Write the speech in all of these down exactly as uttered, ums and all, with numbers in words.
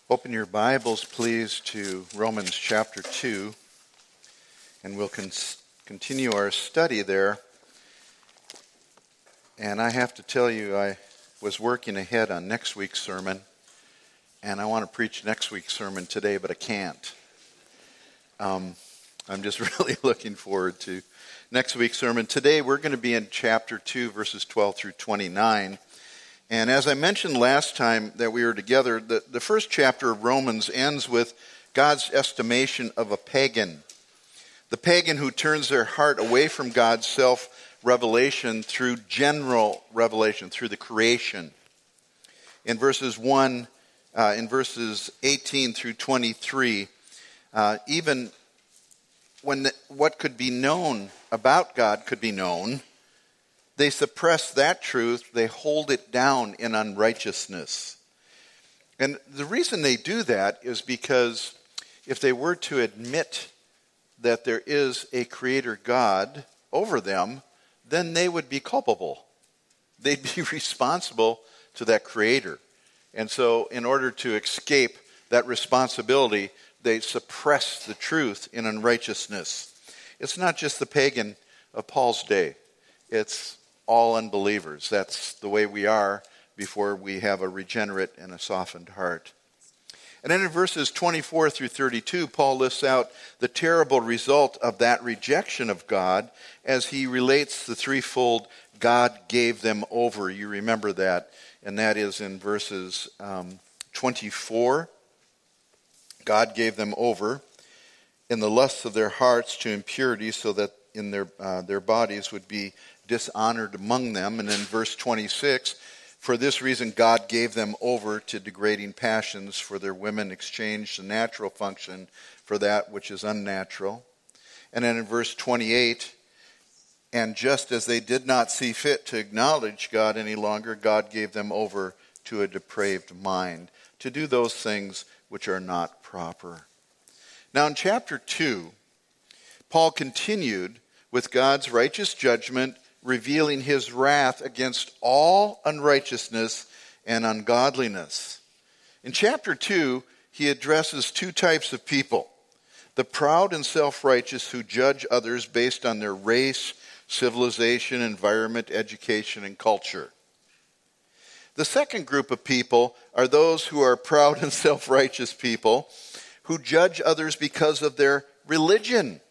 Open your Bibles, please, to Romans chapter two, and we'll con- continue our study there. And I have to tell you, I was working ahead on next week's sermon, and I want to preach next week's sermon today, but I can't. Um, I'm just really looking forward to next week's sermon. Today, we're going to be in chapter two, verses twelve through twenty-nine. And as I mentioned last time that we were together, the, the first chapter of Romans ends with God's estimation of a pagan. The pagan who turns their heart away from God's self-revelation through general revelation, through the creation. In verses one, uh, in verses eighteen through twenty-three, uh, even when the, what could be known about God could be known, they suppress that truth, they hold it down in unrighteousness. And the reason they do that is because if they were to admit that there is a creator God over them, then they would be culpable. They'd be responsible to that creator. And so in order to escape that responsibility, they suppress the truth in unrighteousness. It's not just the pagan of Paul's day. It's all unbelievers. That's the way we are before we have a regenerate and a softened heart. And then in verses twenty-four through thirty-two, Paul lists out the terrible result of that rejection of God as he relates the threefold God gave them over. You remember that, and that is in verses um, twenty-four. God gave them over in the lusts of their hearts to impurity, so that in their uh, their bodies would be dishonored among them. And in verse twenty-six, for this reason God gave them over to degrading passions, for their women exchanged the natural function for that which is unnatural. And then in verse twenty-eight, and just as they did not see fit to acknowledge God any longer, God gave them over to a depraved mind, to do those things which are not proper. Now in chapter two, Paul continued with God's righteous judgment, revealing his wrath against all unrighteousness and ungodliness. In chapter two, he addresses two types of people: the proud and self-righteous who judge others based on their race, civilization, environment, education, and culture. The second group of people are those who are proud and self-righteous people who judge others because of their religion,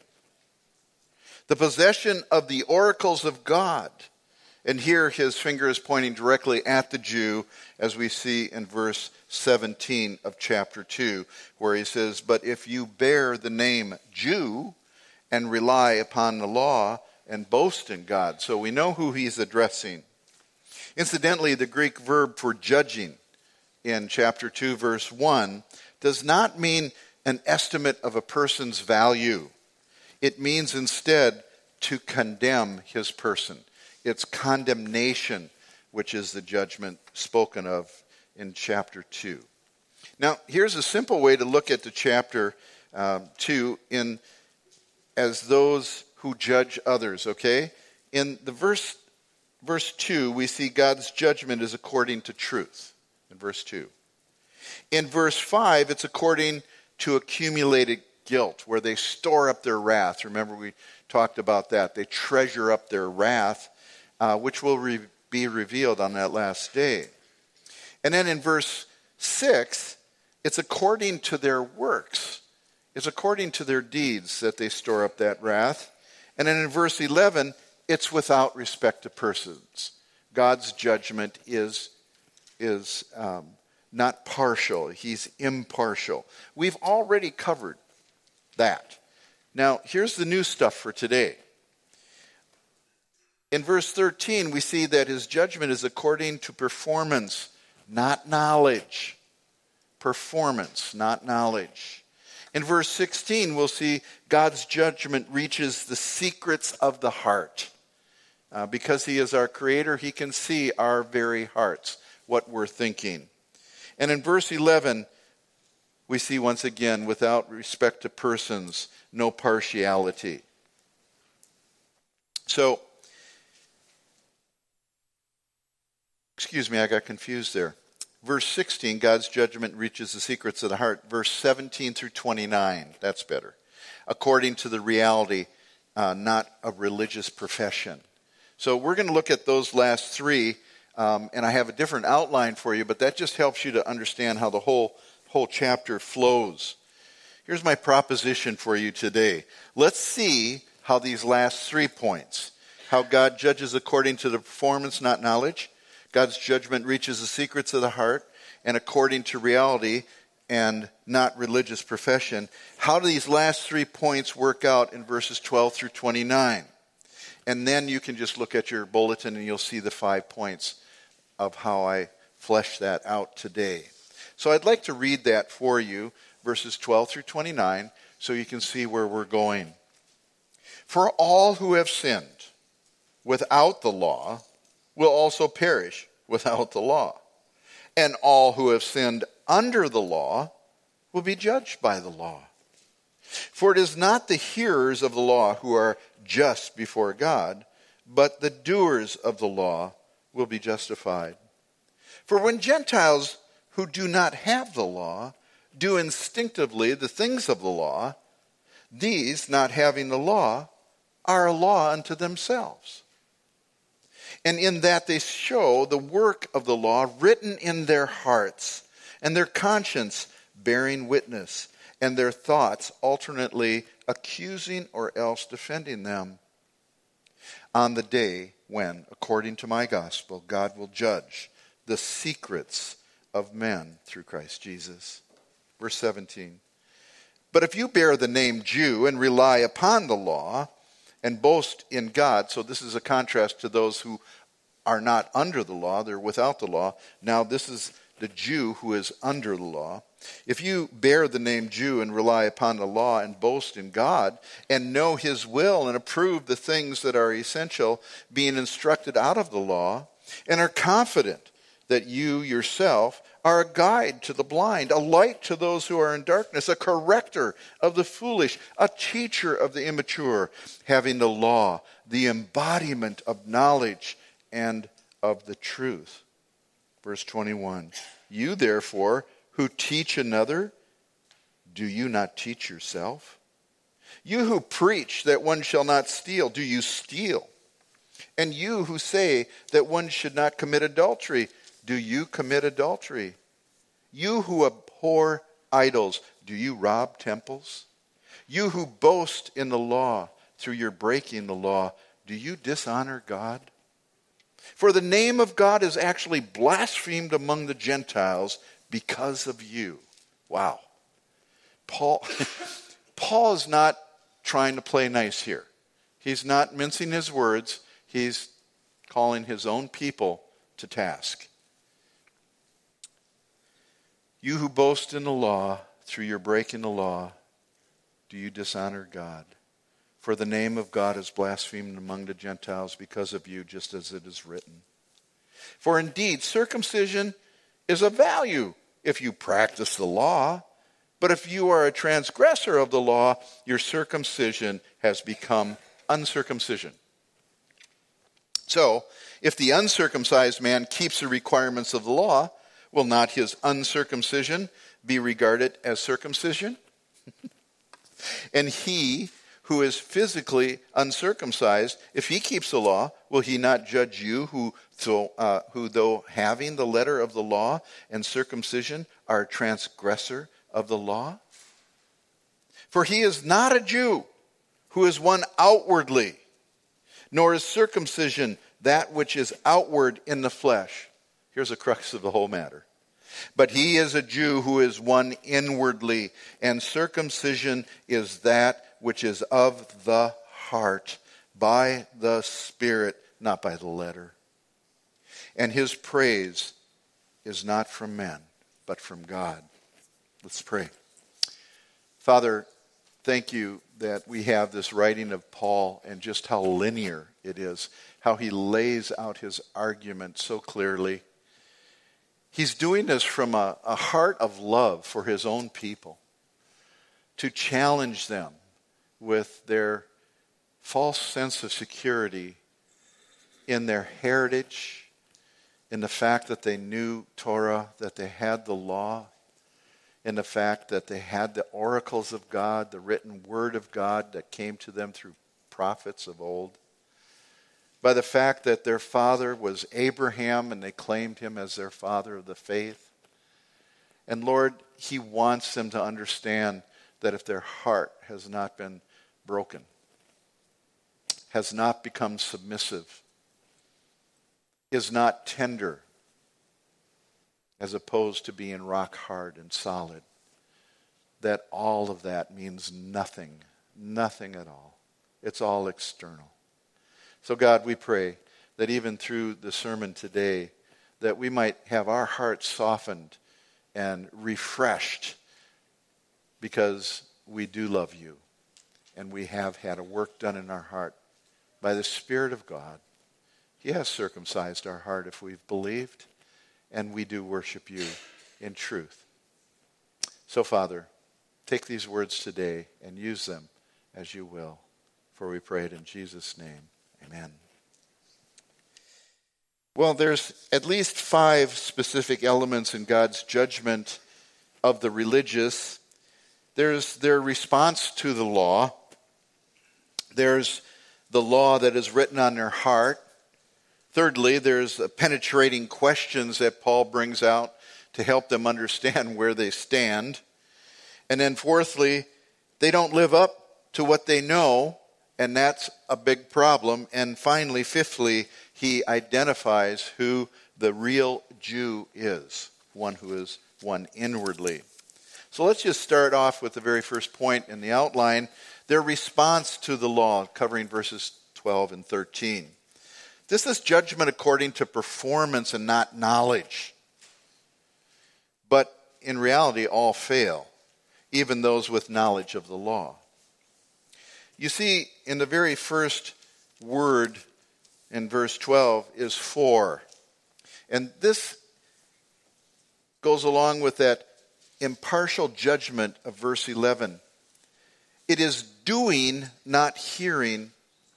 the possession of the oracles of God. And here his finger is pointing directly at the Jew, as we see in verse seventeen of chapter two, where he says, but if you bear the name Jew and rely upon the law and boast in God. So we know who he's addressing. Incidentally, the Greek verb for judging in chapter two, verse one, does not mean an estimate of a person's value. It means instead to condemn his person. It's condemnation, which is the judgment spoken of in chapter two. Now, here's a simple way to look at the chapter uh, two in as those who judge others, okay? In the verse, verse two, we see God's judgment is according to truth, in verse two. In verse five, it's according to accumulated guilt, where they store up their wrath. Remember, we talked about that. They treasure up their wrath, uh, which will re- be revealed on that last day. And then in verse six, it's according to their works. It's according to their deeds that they store up that wrath. And then in verse eleven, it's without respect to persons. God's judgment is, is um, not partial. He's impartial. We've already covered that. Now, here's the new stuff for today. In verse thirteen, we see that his judgment is according to performance, not knowledge. Performance, not knowledge. In verse sixteen, we'll see God's judgment reaches the secrets of the heart. Uh, because he is our creator, he can see our very hearts, what we're thinking. And in verse eleven, we see once again, without respect to persons, no partiality. So, excuse me, I got confused there. Verse sixteen, God's judgment reaches the secrets of the heart. Verse seventeen through twenty-nine, that's better. According to the reality, uh, not a religious profession. So we're going to look at those last three, um, and I have a different outline for you, but that just helps you to understand how the whole, whole chapter flows. Here's my proposition for you today. Let's see how these last three points, how God judges according to the performance, not knowledge, God's judgment reaches the secrets of the heart, and according to reality and not religious profession, how do these last three points work out in verses twelve through twenty-nine? And then you can just look at your bulletin and you'll see the five points of how I flesh that out today. So I'd like to read that for you, verses twelve through twenty-nine, so you can see where we're going. For all who have sinned without the law will also perish without the law. And all who have sinned under the law will be judged by the law. For it is not the hearers of the law who are just before God, but the doers of the law will be justified. For when Gentiles who do not have the law do instinctively the things of the law, these, not having the law, are a law unto themselves. And in that they show the work of the law written in their hearts, and their conscience bearing witness, and their thoughts alternately accusing or else defending them. On the day when, according to my gospel, God will judge the secrets of men through Christ Jesus. Verse seventeen. But if you bear the name Jew and rely upon the law and boast in God, so this is a contrast to those who are not under the law, they're without the law. Now this is the Jew who is under the law. If you bear the name Jew and rely upon the law and boast in God and know his will and approve the things that are essential, being instructed out of the law, and are confident that you yourself are a guide to the blind, a light to those who are in darkness, a corrector of the foolish, a teacher of the immature, having the law, the embodiment of knowledge and of the truth. Verse twenty-one, you therefore who teach another, do you not teach yourself? You who preach that one shall not steal, do you steal? And you who say that one should not commit adultery, do you commit adultery? You who abhor idols, do you rob temples? You who boast in the law through your breaking the law, do you dishonor God? For the name of God is actually blasphemed among the Gentiles because of you. Wow. Paul, Paul is not trying to play nice here. He's not mincing his words. He's calling his own people to task. You who boast in the law, through your breaking the law, do you dishonor God? For the name of God is blasphemed among the Gentiles because of you, just as it is written. For indeed, circumcision is of value if you practice the law. But if you are a transgressor of the law, your circumcision has become uncircumcision. So, if the uncircumcised man keeps the requirements of the law, will not his uncircumcision be regarded as circumcision? And he who is physically uncircumcised, if he keeps the law, will he not judge you who, though, uh, who though having the letter of the law and circumcision are a transgressor of the law? For he is not a Jew who is one outwardly, nor is circumcision that which is outward in the flesh. Here's the crux of the whole matter. But he is a Jew who is one inwardly, and circumcision is that which is of the heart, by the Spirit, not by the letter. And his praise is not from men, but from God. Let's pray. Father, thank you that we have this writing of Paul and just how linear it is, how he lays out his argument so clearly. He's doing this from a, a heart of love for his own people, to challenge them with their false sense of security in their heritage, in the fact that they knew Torah, that they had the law, in the fact that they had the oracles of God, the written word of God that came to them through prophets of old, by the fact that their father was Abraham and they claimed him as their father of the faith. And Lord, he wants them to understand that if their heart has not been broken, has not become submissive, is not tender, as opposed to being rock hard and solid, that all of that means nothing, nothing at all. It's all external. So God, we pray that even through the sermon today, that we might have our hearts softened and refreshed because we do love you and we have had a work done in our heart by the Spirit of God. He has circumcised our heart if we've believed, and we do worship you in truth. So, Father, take these words today and use them as you will, for we pray it in Jesus' name. Amen. Well, there's at least five specific elements in God's judgment of the religious. There's their response to the law. There's the law that is written on their heart. Thirdly, there's penetrating questions that Paul brings out to help them understand where they stand. And then fourthly, they don't live up to what they know, and that's a big problem. And finally, fifthly, he identifies who the real Jew is, one who is one inwardly. So let's just start off with the very first point in the outline, their response to the law, covering verses twelve and thirteen. This is judgment according to performance and not knowledge. But in reality, all fail, even those with knowledge of the law. You see, in the very first word in verse twelve is for. And this goes along with that impartial judgment of verse eleven. It is doing, not hearing,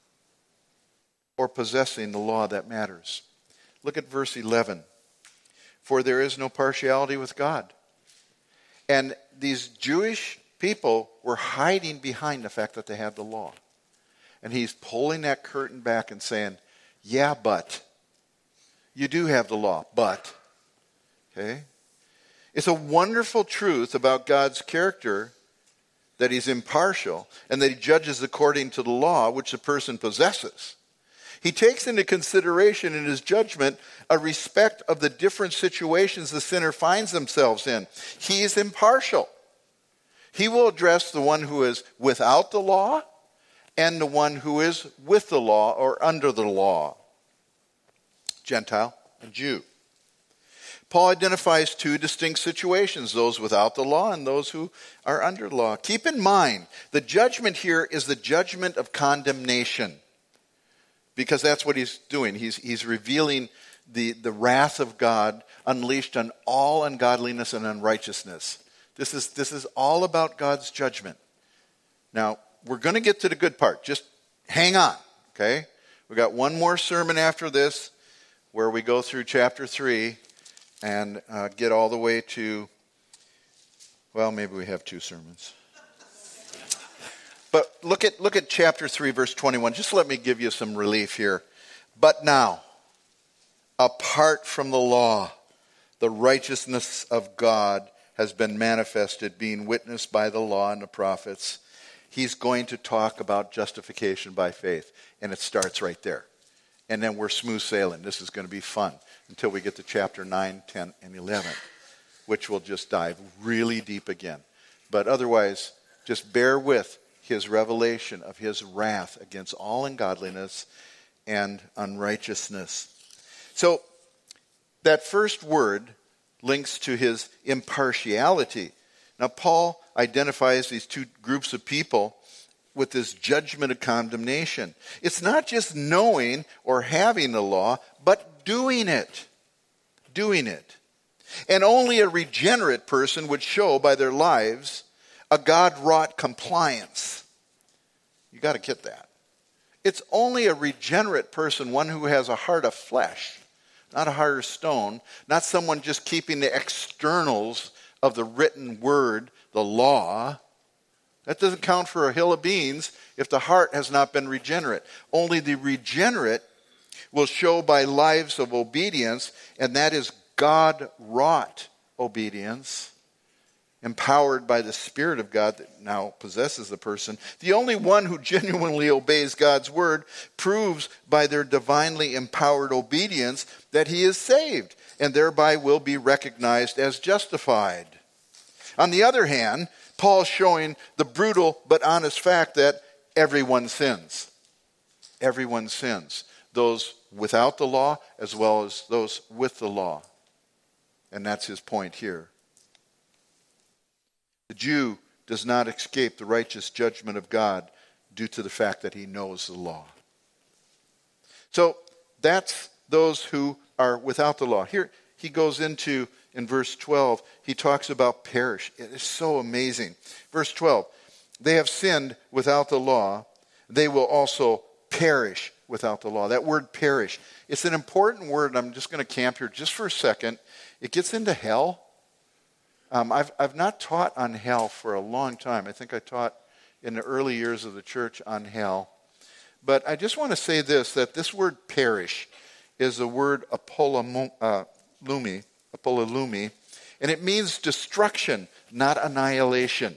or possessing the law that matters. Look at verse eleven. For there is no partiality with God. And these Jewish people were hiding behind the fact that they had the law. And he's pulling that curtain back and saying, yeah, but. You do have the law, but. Okay? It's a wonderful truth about God's character that he's impartial and that he judges according to the law which the person possesses. He takes into consideration in his judgment a respect of the different situations the sinner finds themselves in. He is impartial. He will address the one who is without the law and the one who is with the law or under the law, Gentile and Jew. Paul identifies two distinct situations, those without the law and those who are under the law. Keep in mind, the judgment here is the judgment of condemnation. Because that's what he's doing. He's, he's revealing the, the wrath of God unleashed on all ungodliness and unrighteousness. This is, this is all about God's judgment. Now, we're going to get to the good part. Just hang on, okay? We've got one more sermon after this where we go through chapter three and uh, get all the way to, well, maybe we have two sermons. But look at look at chapter three, verse twenty-one. Just let me give you some relief here. But now, apart from the law, the righteousness of God has been manifested, being witnessed by the law and the prophets. He's going to talk about justification by faith, and it starts right there. And then we're smooth sailing. This is going to be fun until we get to chapter nine, ten, and eleven, which will just dive really deep again. But otherwise, just bear with his revelation of his wrath against all ungodliness and unrighteousness. So that first word links to his impartiality. Now Paul identifies these two groups of people with this judgment of condemnation. It's not just knowing or having the law, but doing it. Doing it. And only a regenerate person would show by their lives a God-wrought compliance. You got to get that. It's only a regenerate person, one who has a heart of flesh, not a heart of stone, not someone just keeping the externals of the written word, the law. That doesn't count for a hill of beans if the heart has not been regenerate. Only the regenerate will show by lives of obedience, and that is God-wrought obedience, empowered by the Spirit of God that now possesses the person. The only one who genuinely obeys God's word proves by their divinely empowered obedience that he is saved, and thereby will be recognized as justified. On the other hand, Paul's showing the brutal but honest fact that everyone sins. Everyone sins. Those without the law as well as those with the law. And that's his point here. The Jew does not escape the righteous judgment of God due to the fact that he knows the law. So that's those who are without the law. Here he goes into, in verse twelve, he talks about perish. It is so amazing. Verse twelve, they have sinned without the law. They will also perish without the law. That word perish, it's an important word. I'm just going to camp here just for a second. It gets into hell. Um, I've, I've not taught on hell for a long time. I think I taught in the early years of the church on hell. But I just want to say this, that this word perish is the word apolumi, uh, apolumi, and it means destruction, not annihilation.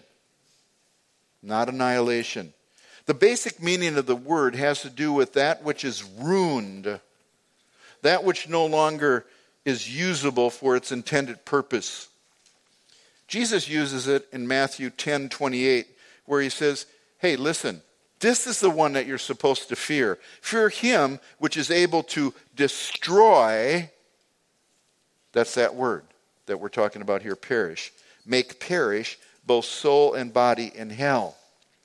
Not annihilation. The basic meaning of the word has to do with that which is ruined, that which no longer is usable for its intended purpose. Jesus uses it in Matthew ten twenty-eight, where he says, hey, listen, this is the one that you're supposed to fear. Fear him which is able to destroy, that's that word that we're talking about here, perish. Make perish both soul and body in hell.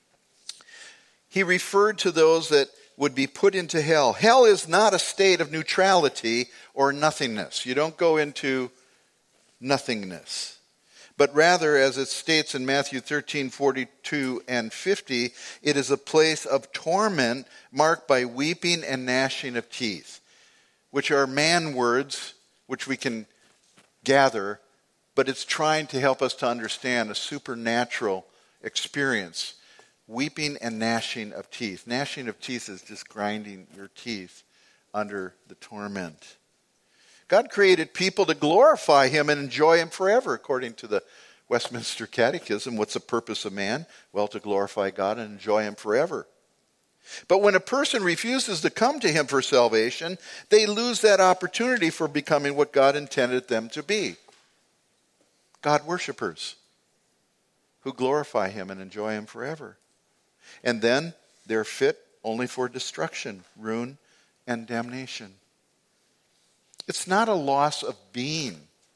He referred to those that would be put into hell. Hell is not a state of neutrality or nothingness. You don't go into nothingness. But rather, as it states in Matthew thirteen, forty-two and fifty, it is a place of torment marked by weeping and gnashing of teeth, which are man words which we can gather, but it's trying to help us to understand a supernatural experience. Weeping and gnashing of teeth. Gnashing of teeth is just grinding your teeth under the torment. God created people to glorify him and enjoy him forever, according to the Westminster Catechism. What's the purpose of man? Well, to glorify God and enjoy him forever. But when a person refuses to come to him for salvation, they lose that opportunity for becoming what God intended them to be. God worshipers who glorify him and enjoy him forever. And then they're fit only for destruction, ruin, and damnation. It's not a loss of being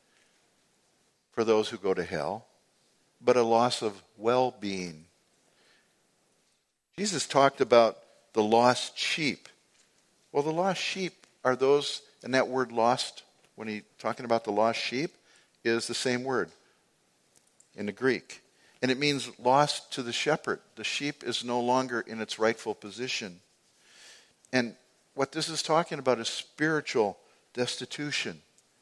for those who go to hell, but a loss of well-being. Jesus talked about the lost sheep. Well, the lost sheep are those, and that word lost, when he's talking about the lost sheep, is the same word in the Greek. And it means lost to the shepherd. The sheep is no longer in its rightful position. And what this is talking about is spiritual destitution,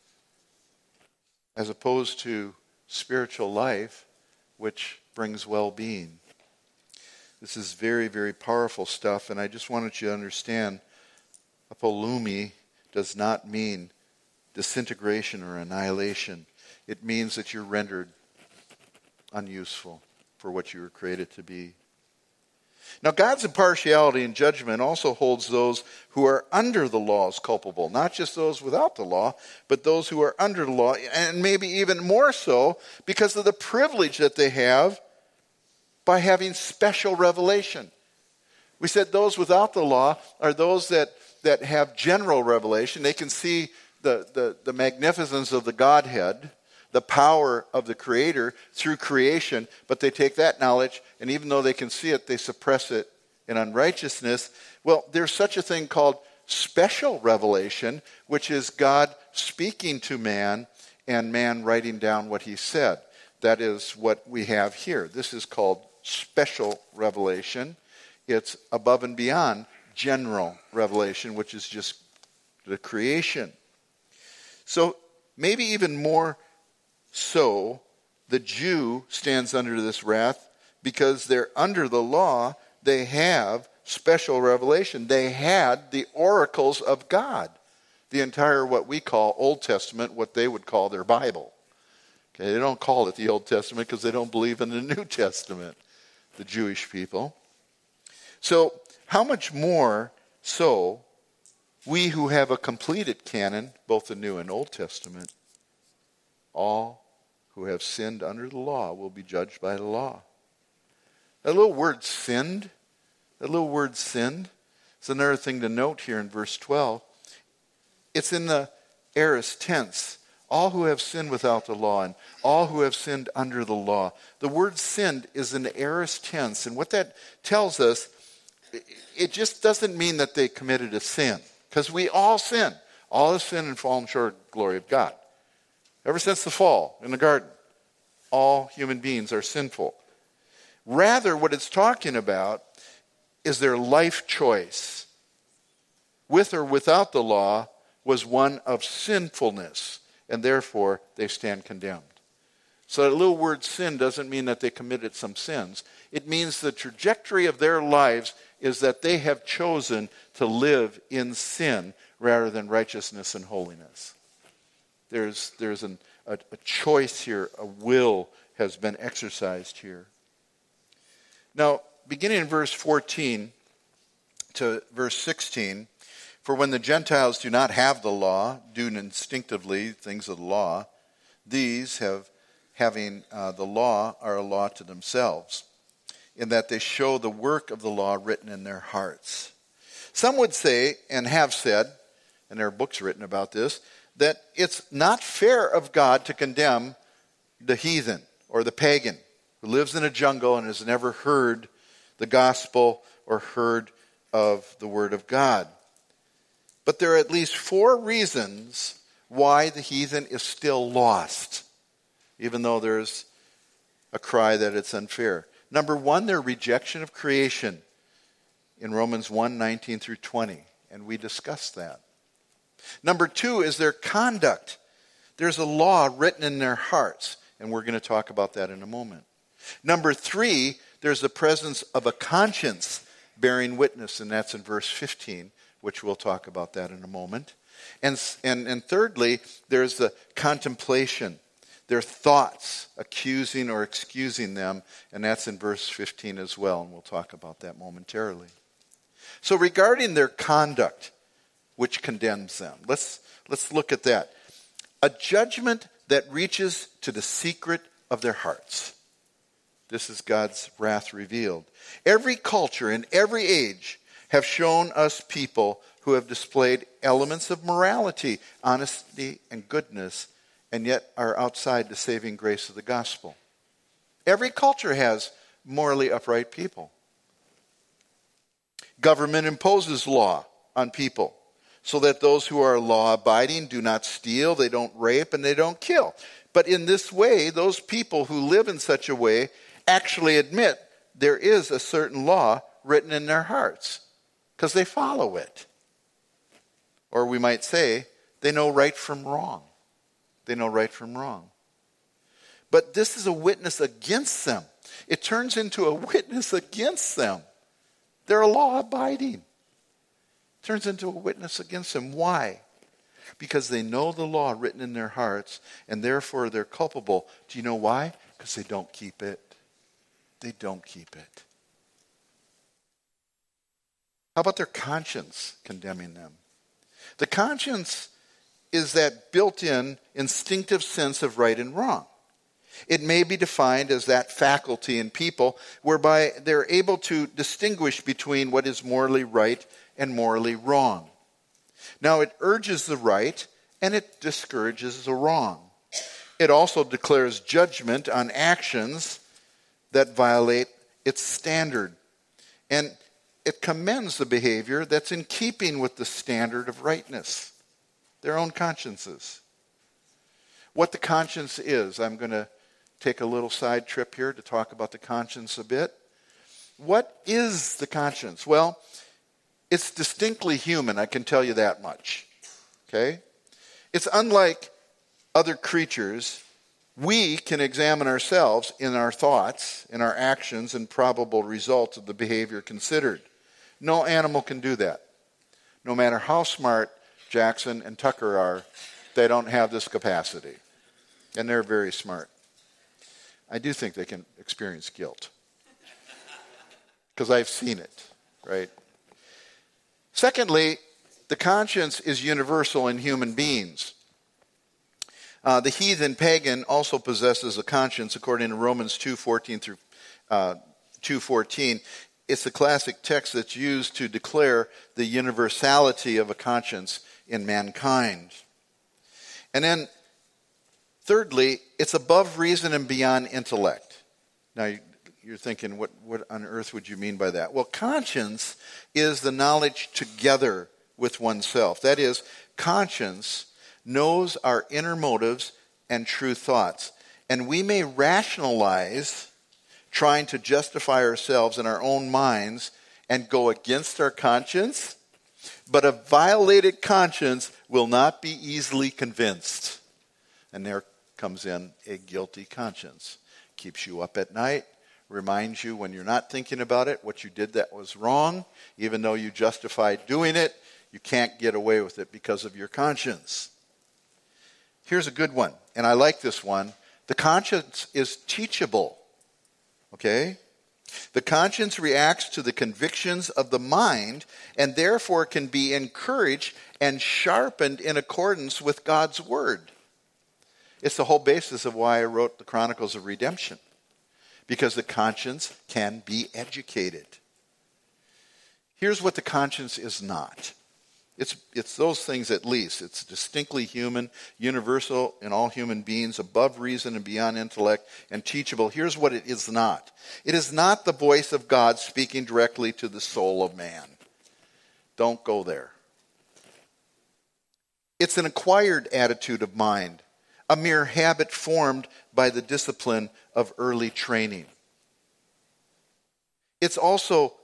as opposed to spiritual life, which brings well-being. This is very, very powerful stuff, and I just wanted you to understand, apolumi does not mean disintegration or annihilation. It means that you're rendered unuseful for what you were created to be. Now, God's impartiality and judgment also holds those who are under the law as culpable, not just those without the law, but those who are under the law, and maybe even more so because of the privilege that they have by having special revelation. We said those without the law are those that, that have general revelation. They can see the, the, the magnificence of the Godhead, the power of the Creator through creation, but they take that knowledge, and even though they can see it, they suppress it in unrighteousness. Well, there's such a thing called special revelation, which is God speaking to man and man writing down what he said. That is what we have here. This is called special revelation. It's above and beyond general revelation, which is just the creation. So maybe even more so, the Jew stands under this wrath because they're under the law. They have special revelation. They had the oracles of God. The entire what we call Old Testament, what they would call their Bible. Okay, they don't call it the Old Testament because they don't believe in the New Testament, the Jewish people. So how much more so we who have a completed canon, both the New and Old Testament, all who have sinned under the law will be judged by the law. That little word sinned, that little word sinned, is another thing to note here in verse twelve. It's in the aorist tense. All who have sinned without the law and all who have sinned under the law. The word sinned is in the aorist tense. And what that tells us, it just doesn't mean that they committed a sin. Because we all sin. All have sinned and fallen short of the glory of God. Ever since the fall in the garden, all human beings are sinful. Rather, what it's talking about is their life choice, with or without the law, was one of sinfulness, and therefore they stand condemned. So that little word sin doesn't mean that they committed some sins. It means the trajectory of their lives is that they have chosen to live in sin rather than righteousness and holiness. There's, there's an, a, a choice here, a will has been exercised here. Now, beginning in verse fourteen to verse sixteen, for when the Gentiles do not have the law, do instinctively things of the law, these have, having uh, the law, are a law to themselves, in that they show the work of the law written in their hearts. Some would say, and have said, and there are books written about this, that it's not fair of God to condemn the heathen or the pagan who lives in a jungle and has never heard the gospel or heard of the word of God. But there are at least four reasons why the heathen is still lost, even though there's a cry that it's unfair. Number one, their rejection of creation in Romans one, nineteen through twenty, and we discussed that. Number two is their conduct. There's a law written in their hearts, and we're going to talk about that in a moment. Number three, there's the presence of a conscience bearing witness, and that's in verse fifteen, which we'll talk about that in a moment. And, and, and thirdly, there's the contemplation, their thoughts accusing or excusing them, and that's in verse fifteen as well, and we'll talk about that momentarily. So regarding their conduct, which condemns them, let's, let's look at that. A judgment that reaches to the secret of their hearts. This is God's wrath revealed. Every culture in every age have shown us people who have displayed elements of morality, honesty, and goodness, and yet are outside the saving grace of the gospel. Every culture has morally upright people. Government imposes law on people so that those who are law-abiding do not steal, they don't rape, and they don't kill. But in this way, those people who live in such a way actually admit there is a certain law written in their hearts because they follow it. Or we might say, they know right from wrong. They know right from wrong. But this is a witness against them. It turns into a witness against them. They're law-abiding. It turns into a witness against them. Why? Because they know the law written in their hearts, and therefore they're culpable. Do you know why? Because they don't keep it. They don't keep it. How about their conscience condemning them? The conscience is that built-in instinctive sense of right and wrong. It may be defined as that faculty in people whereby they're able to distinguish between what is morally right and morally wrong. Now, it urges the right and it discourages the wrong. It also declares judgment on actions that violate its standard. And it commends the behavior that's in keeping with the standard of rightness, their own consciences. What the conscience is, I'm going to take a little side trip here to talk about the conscience a bit. What is the conscience? Well, it's distinctly human, I can tell you that much. Okay? It's unlike other creatures. We can examine ourselves in our thoughts, in our actions, and probable results of the behavior considered. No animal can do that. No matter how smart Jackson and Tucker are, they don't have this capacity. And they're very smart. I do think they can experience guilt. Because I've seen it, right? Secondly, the conscience is universal in human beings. Uh, the heathen pagan also possesses a conscience, according to Romans two fourteen through uh, two fourteen. It's a classic text that's used to declare the universality of a conscience in mankind. And then, thirdly, it's above reason and beyond intellect. Now, you're thinking, what, what on earth would you mean by that? Well, conscience is the knowledge together with oneself. That is, conscience knows our inner motives and true thoughts. And we may rationalize trying to justify ourselves in our own minds and go against our conscience, but a violated conscience will not be easily convinced. And there comes in a guilty conscience. Keeps you up at night, reminds you when you're not thinking about it, what you did that was wrong. Even though you justified doing it, you can't get away with it because of your conscience. Here's a good one, and I like this one. The conscience is teachable. Okay? The conscience reacts to the convictions of the mind and therefore can be encouraged and sharpened in accordance with God's word. It's the whole basis of why I wrote the Chronicles of Redemption. Because the conscience can be educated. Here's what the conscience is not. It's, it's those things at least. It's distinctly human, universal in all human beings, above reason and beyond intellect, and teachable. Here's what it is not. It is not the voice of God speaking directly to the soul of man. Don't go there. It's an acquired attitude of mind, a mere habit formed by the discipline of early training. It's also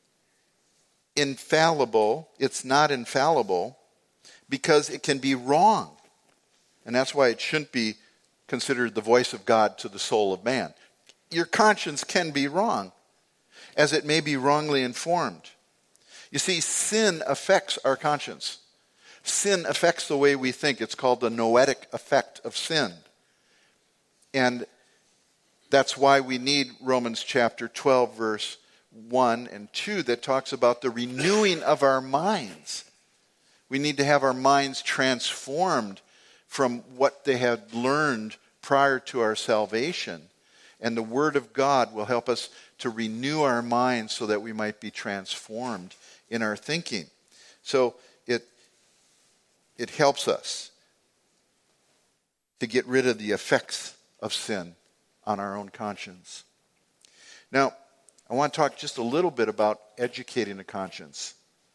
infallible. It's not infallible because it can be wrong. And that's why it shouldn't be considered the voice of God to the soul of man. Your conscience can be wrong, as it may be wrongly informed. You see, sin affects our conscience. Sin affects the way we think. It's called the noetic effect of sin. And that's why we need Romans chapter twelve, verse one and two, that talks about the renewing of our minds. We need to have our minds transformed from what they had learned prior to our salvation. And the Word of God will help us to renew our minds so that we might be transformed in our thinking. So it, it helps us to get rid of the effects of sin on our own conscience. Now, I want to talk just a little bit about educating the conscience.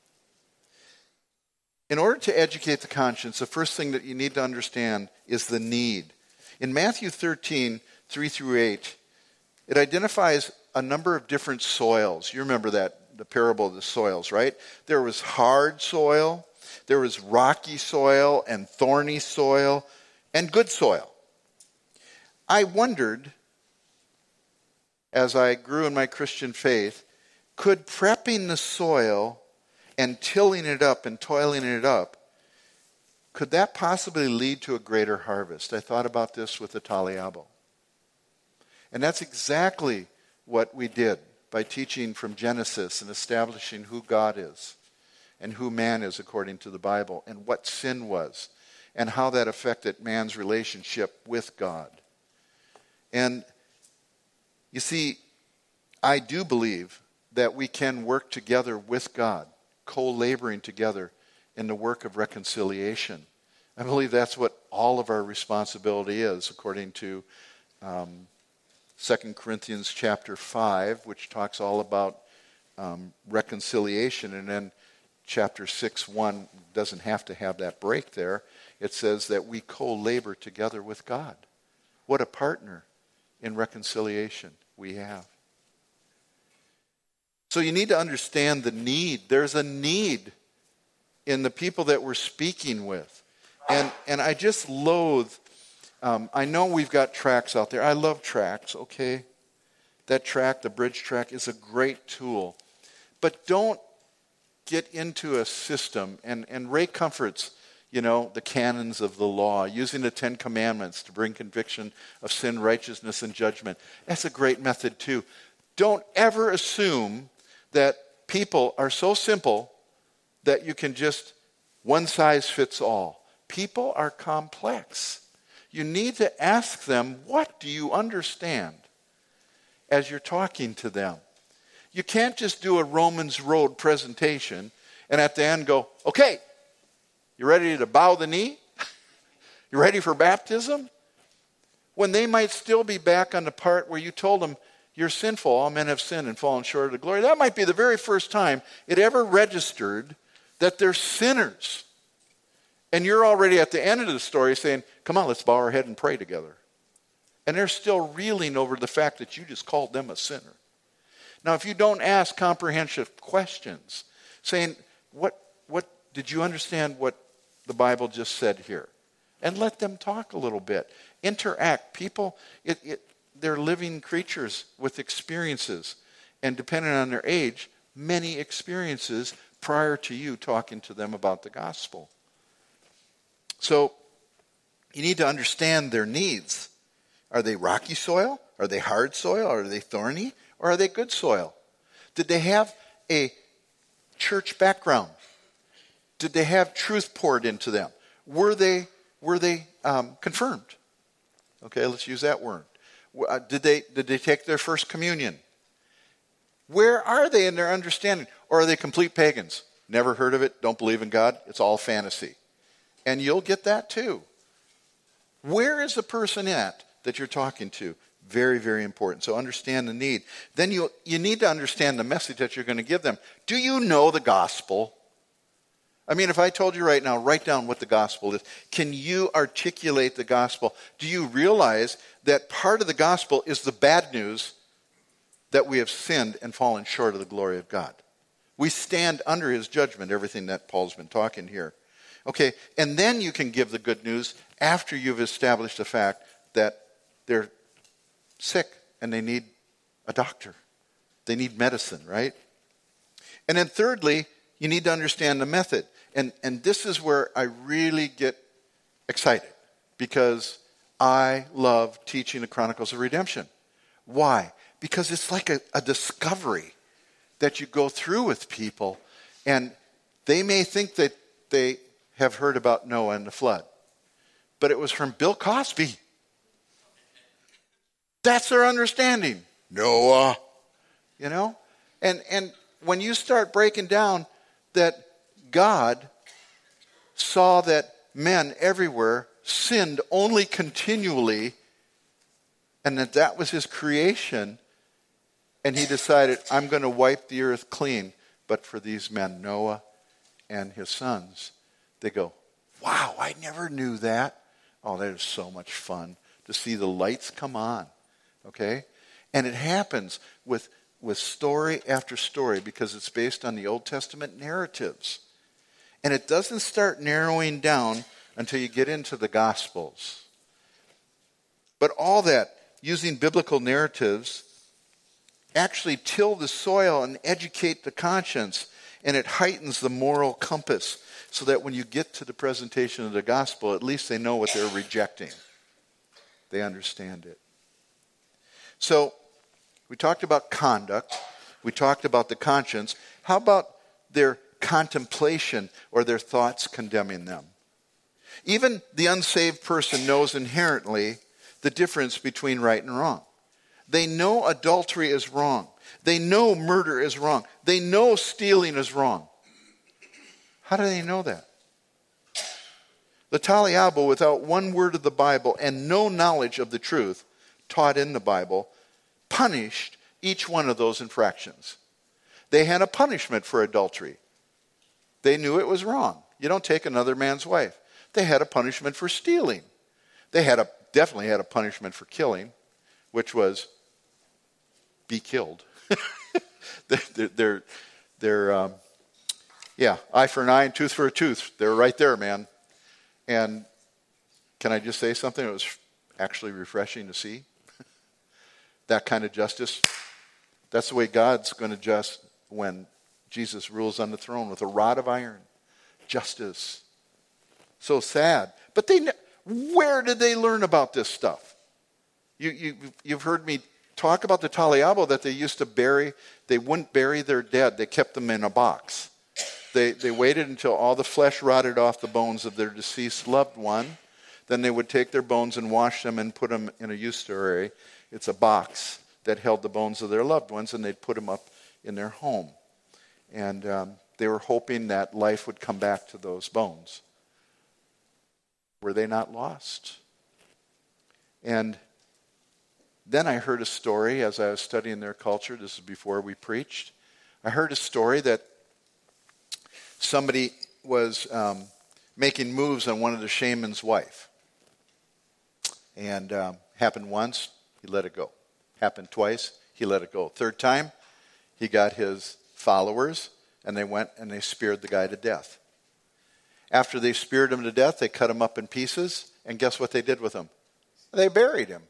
In order to educate the conscience, the first thing that you need to understand is the need. In Matthew thirteen, three through eight, it identifies a number of different soils. You remember that, the parable of the soils, right? There was hard soil, there was rocky soil and thorny soil, and good soil. I wondered, as I grew in my Christian faith, could prepping the soil and tilling it up and toiling it up, could that possibly lead to a greater harvest? I thought about this with the Taliabo. And that's exactly what we did by teaching from Genesis and establishing who God is and who man is according to the Bible and what sin was and how that affected man's relationship with God. And you see, I do believe that we can work together with God, co-laboring together in the work of reconciliation. I believe that's what all of our responsibility is, according to um, Second Corinthians chapter five, which talks all about um, reconciliation. And then chapter six, one doesn't have to have that break there. It says that we co-labor together with God. What a partner in reconciliation we have. So you need to understand the need. There's a need in the people that we're speaking with. And and I just loathe, um, I know we've got tracts out there. I love tracts, okay? That tract, the bridge tract, is a great tool. But don't get into a system, and, and Ray comforts, you know, the canons of the law, using the Ten Commandments to bring conviction of sin, righteousness, and judgment. That's a great method too. Don't ever assume that people are so simple that you can just one size fits all. People are complex. You need to ask them, what do you understand as you're talking to them? You can't just do a Romans Road presentation and at the end go, okay, you ready to bow the knee? You ready for baptism? When they might still be back on the part where you told them, you're sinful, all men have sinned and fallen short of the glory. That might be the very first time it ever registered that they're sinners. And you're already at the end of the story saying, come on, let's bow our head and pray together. And they're still reeling over the fact that you just called them a sinner. Now, if you don't ask comprehensive questions, saying, what, what did you understand what the Bible just said here? And let them talk a little bit. Interact. People, it, it, they're living creatures with experiences. And depending on their age, many experiences prior to you talking to them about the gospel. So, you need to understand their needs. Are they rocky soil? Are they hard soil? Are they thorny? Or are they good soil? Did they have a church background? Did they have truth poured into them? Were they were they um, confirmed? Okay, let's use that word. Uh, did they did they take their first communion? Where are they in their understanding? Or are they complete pagans? Never heard of it, don't believe in God, it's all fantasy. And you'll get that too. Where is the person at that you're talking to? Very, very important. So understand the need. Then you you need to understand the message that you're going to give them. Do you know the gospel? I mean, if I told you right now, write down what the gospel is. Can you articulate the gospel? Do you realize that part of the gospel is the bad news that we have sinned and fallen short of the glory of God? We stand under his judgment, everything that Paul's been talking here. Okay, and then you can give the good news after you've established the fact that they're sick and they need a doctor. They need medicine, right? And then thirdly, you need to understand the method. And, and this is where I really get excited because I love teaching the Chronicles of Redemption. Why? Because it's like a, a discovery that you go through with people, and they may think that they have heard about Noah and the flood, but it was from Bill Cosby. That's their understanding. Noah. You know? And and when you start breaking down that God saw that men everywhere sinned only continually, and that that was his creation, and he decided, I'm going to wipe the earth clean, but for these men, Noah and his sons, they go, wow, I never knew that. Oh, that is so much fun to see the lights come on, okay? And it happens with, with story after story because it's based on the Old Testament narratives. And it doesn't start narrowing down until you get into the Gospels. But all that, using biblical narratives, actually till the soil and educate the conscience, and it heightens the moral compass so that when you get to the presentation of the gospel, at least they know what they're rejecting. They understand it. So, we talked about conduct. We talked about the conscience. How about their contemplation or their thoughts condemning them? Even the unsaved person knows inherently the difference between right and wrong. They know adultery is wrong. They know murder is wrong. They know stealing is wrong. How do they know that? The Taliabo, without one word of the Bible and no knowledge of the truth taught in the Bible, punished each one of those infractions. They had a punishment for adultery. They knew it was wrong. You don't take another man's wife. They had a punishment for stealing. They had a definitely had a punishment for killing, which was be killed. they're, they're, they're um, yeah, eye for an eye and tooth for a tooth. They're right there, man. And can I just say something? It was actually refreshing to see. That kind of justice. That's the way God's going to just when Jesus rules on the throne with a rod of iron. Justice. So sad. But they, where did they learn about this stuff? You, you, you've heard me talk about the Taliabo that they used to bury. They wouldn't bury their dead. They kept them in a box. They, they waited until all the flesh rotted off the bones of their deceased loved one. Then they would take their bones and wash them and put them in a estuary. It's a box that held the bones of their loved ones, and they'd put them up in their home. And um, they were hoping that life would come back to those bones. Were they not lost? And then I heard a story as I was studying their culture. This is before we preached. I heard a story that somebody was um, making moves on one of the shaman's wife. And um, happened once, he let it go. Happened twice, he let it go. Third time, he got his followers, and they went and they speared the guy to death. After they speared him to death, they cut him up in pieces, and guess what they did with him? They buried him.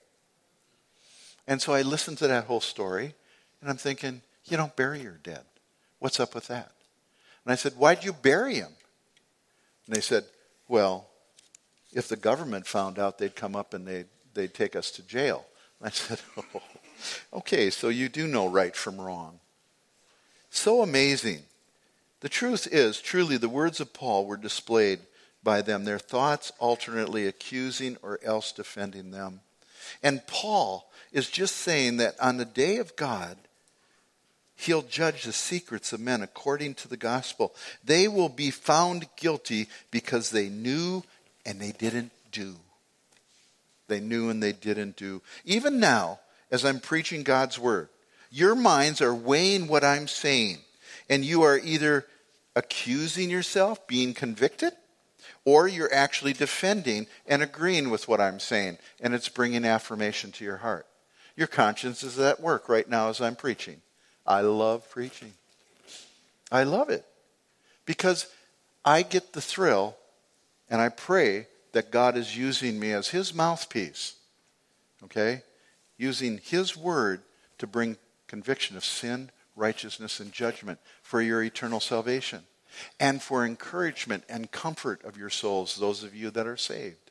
And so I listened to that whole story, and I'm thinking, you don't bury your dead. What's up with that? And I said, why'd you bury him? And they said, well, if the government found out, they'd come up and they'd, they'd take us to jail. And I said, oh, okay, so you do know right from wrong. So amazing. The truth is, truly, the words of Paul were displayed by them, their thoughts alternately accusing or else defending them. And Paul is just saying that on the day of God, he'll judge the secrets of men according to the gospel. They will be found guilty because they knew and they didn't do. They knew and they didn't do. Even now, as I'm preaching God's word, your minds are weighing what I'm saying. And you are either accusing yourself, being convicted, or you're actually defending and agreeing with what I'm saying. And it's bringing affirmation to your heart. Your conscience is at work right now as I'm preaching. I love preaching. I love it. Because I get the thrill, and I pray that God is using me as his mouthpiece. Okay? Using his word to bring conviction of sin, righteousness, and judgment for your eternal salvation. And for encouragement and comfort of your souls, those of you that are saved.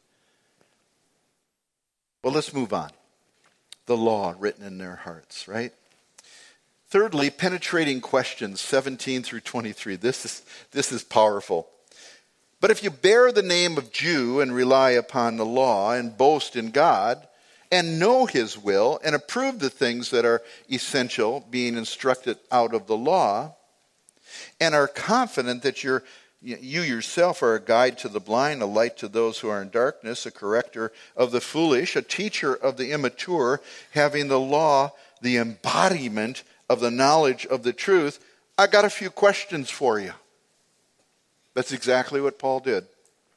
Well, let's move on. The law written in their hearts, right? Thirdly, penetrating questions, seventeen through twenty-three. This is, this is powerful. But if you bear the name of Jew and rely upon the law and boast in God and know his will and approve the things that are essential, being instructed out of the law, and are confident that you're, you yourself are a guide to the blind, a light to those who are in darkness, a corrector of the foolish, a teacher of the immature, having the law, the embodiment of the knowledge of the truth, I got a few questions for you. That's exactly what Paul did.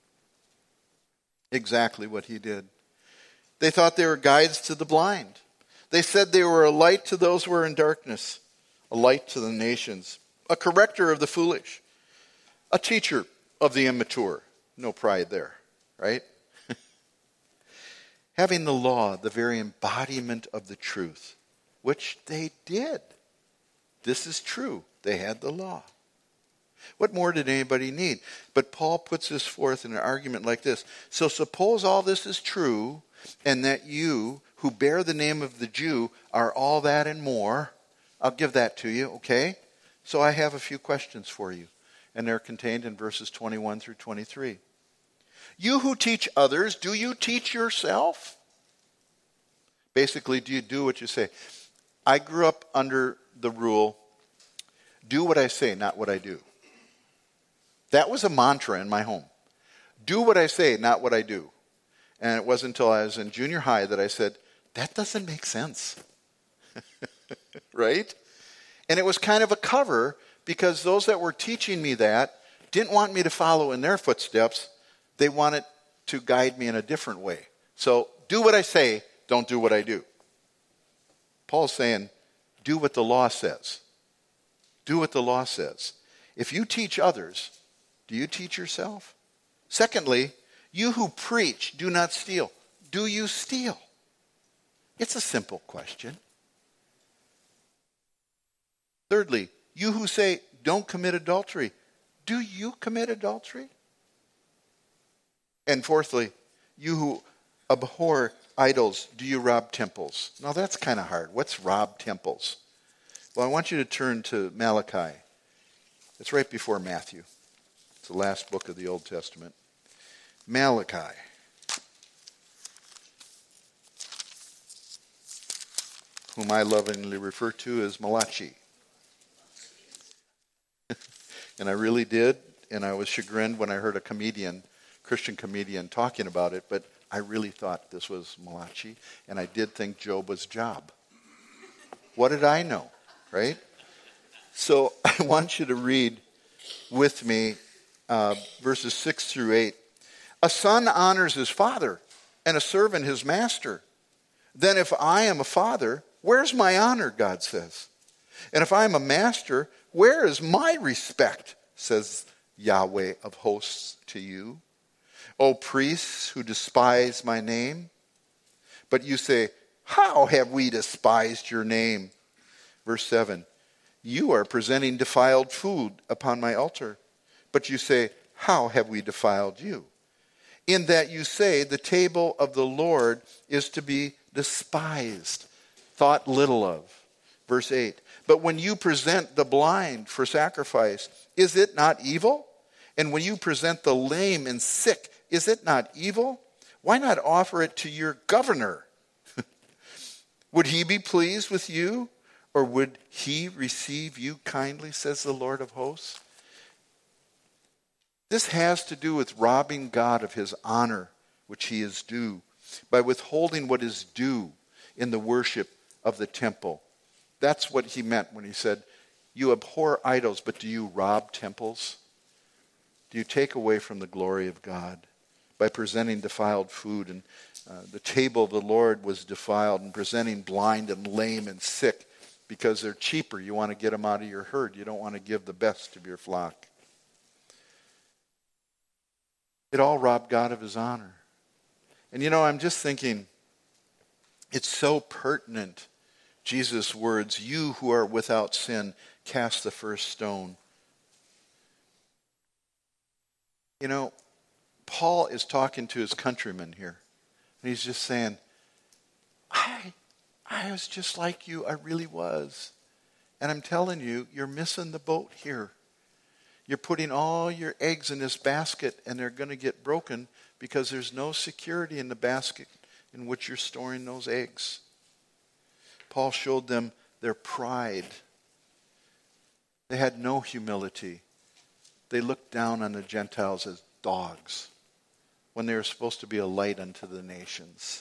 Exactly what he did. They thought they were guides to the blind. They said they were a light to those who were in darkness, a light to the nations, a corrector of the foolish, a teacher of the immature. No pride there, right? Having the law, the very embodiment of the truth, which they did. This is true. They had the law. What more did anybody need? But Paul puts this forth in an argument like this. So suppose all this is true, and that you, who bear the name of the Jew, are all that and more. I'll give that to you, okay? So I have a few questions for you, and they're contained in verses twenty-one through twenty-three. You who teach others, do you teach yourself? Basically, do you do what you say? I grew up under the rule, do what I say, not what I do. That was a mantra in my home. Do what I say, not what I do. And it wasn't until I was in junior high that I said, that doesn't make sense. Right? And it was kind of a cover because those that were teaching me that didn't want me to follow in their footsteps. They wanted to guide me in a different way. So do what I say, don't do what I do. Paul's saying, do what the law says. Do what the law says. If you teach others, do you teach yourself? Secondly, You who preach, do not steal. Do you steal? It's a simple question. Thirdly, you who say, don't commit adultery. Do you commit adultery? And fourthly, you who abhor idols, do you rob temples? Now that's kind of hard. What's rob temples? Well, I want you to turn to Malachi. It's right before Matthew. It's the last book of the Old Testament. Malachi. Whom I lovingly refer to as Malachi. And I really did, and I was chagrined when I heard a comedian, Christian comedian, talking about it, but I really thought this was Malachi, and I did think Job was Job. What did I know, right? So I want you to read with me uh, verses six through eight. A son honors his father, and a servant his master. Then if I am a father, where's my honor, God says? And if I am a master, where is my respect, says Yahweh of hosts to you? O priests who despise my name. But you say, how have we despised your name? Verse seven, you are presenting defiled food upon my altar. But you say, how have we defiled you? In that you say, the table of the Lord is to be despised, thought little of. Verse eight, but when you present the blind for sacrifice, is it not evil? And when you present the lame and sick, is it not evil? Why not offer it to your governor? Would he be pleased with you? Or would he receive you kindly, says the Lord of hosts? This has to do with robbing God of his honor, which he is due, by withholding what is due in the worship of the temple. That's what he meant when he said, you abhor idols, but do you rob temples? Do you take away from the glory of God by presenting defiled food? And uh, the table of the Lord was defiled, and presenting blind and lame and sick because they're cheaper. You want to get them out of your herd. You don't want to give the best of your flock. It all robbed God of his honor. And you know, I'm just thinking, it's so pertinent. Jesus' words, you who are without sin, cast the first stone. You know, Paul is talking to his countrymen here. And he's just saying, I, I was just like you. I really was. And I'm telling you, you're missing the boat here. You're putting all your eggs in this basket, and they're going to get broken because there's no security in the basket in which you're storing those eggs. Paul showed them their pride. They had no humility. They looked down on the Gentiles as dogs when they were supposed to be a light unto the nations.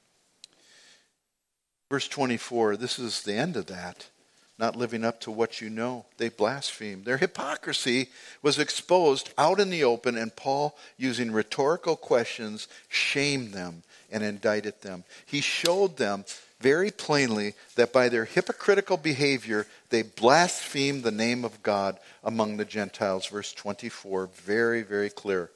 Verse twenty-four, this is the end of that. Not living up to what you know. They blasphemed. Their hypocrisy was exposed out in the open, and Paul, using rhetorical questions, shamed them and indicted them. He showed them very plainly that by their hypocritical behavior, they blasphemed the name of God among the Gentiles. Verse twenty-four, very, very clear.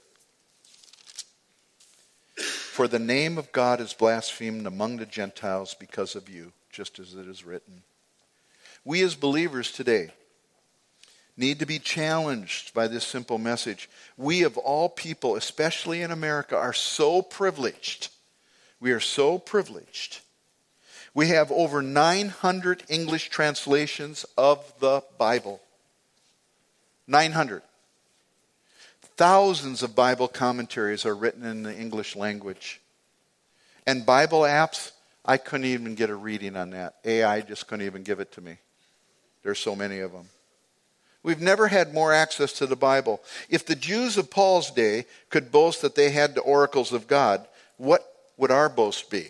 For the name of God is blasphemed among the Gentiles because of you, just as it is written. We as believers today need to be challenged by this simple message. We of all people, especially in America, are so privileged. We are so privileged. We have over nine hundred English translations of the Bible. nine hundred. Thousands of Bible commentaries are written in the English language. And Bible apps, I couldn't even get a reading on that. A I just couldn't even give it to me. There's so many of them. We've never had more access to the Bible. If the Jews of Paul's day could boast that they had the oracles of God, what would our boast be?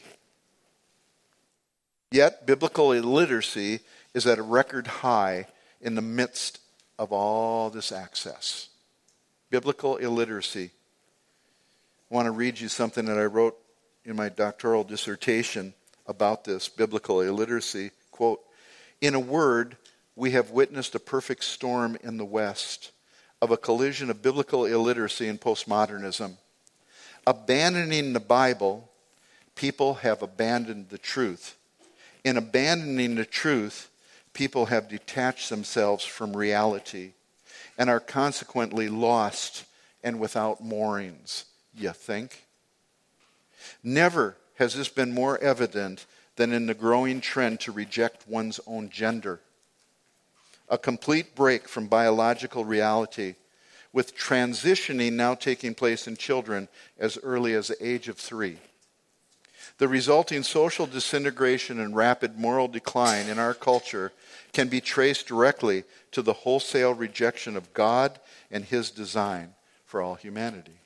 Yet, biblical illiteracy is at a record high in the midst of all this access. Biblical illiteracy. I want to read you something that I wrote in my doctoral dissertation about this, biblical illiteracy. Quote, in a word, we have witnessed a perfect storm in the West of a collision of biblical illiteracy and postmodernism. abandoning the Bible, people have abandoned the truth. In abandoning the truth, people have detached themselves from reality and are consequently lost and without moorings, you think? Never has this been more evident than in the growing trend to reject one's own gender. A complete break from biological reality, with transitioning now taking place in children as early as the age of three. The resulting social disintegration and rapid moral decline in our culture can be traced directly to the wholesale rejection of God and His design for all humanity.